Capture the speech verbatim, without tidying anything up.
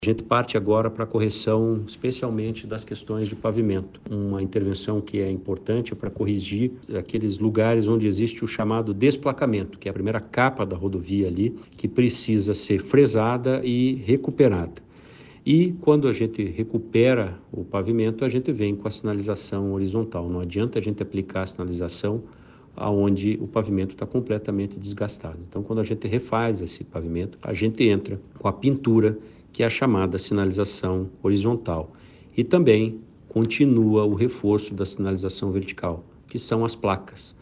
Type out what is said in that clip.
A gente parte agora para a correção, especialmente das questões de pavimento. Uma intervenção que é importante para corrigir aqueles lugares onde existe o chamado desplacamento, que é a primeira capa da rodovia ali, que precisa ser fresada e recuperada. E quando a gente recupera o pavimento, a gente vem com a sinalização horizontal. Não adianta a gente aplicar a sinalização aonde o pavimento está completamente desgastado. Então, quando a gente refaz esse pavimento, a gente entra com a pintura, que é a chamada sinalização horizontal. E também continua o reforço da sinalização vertical, que são as placas.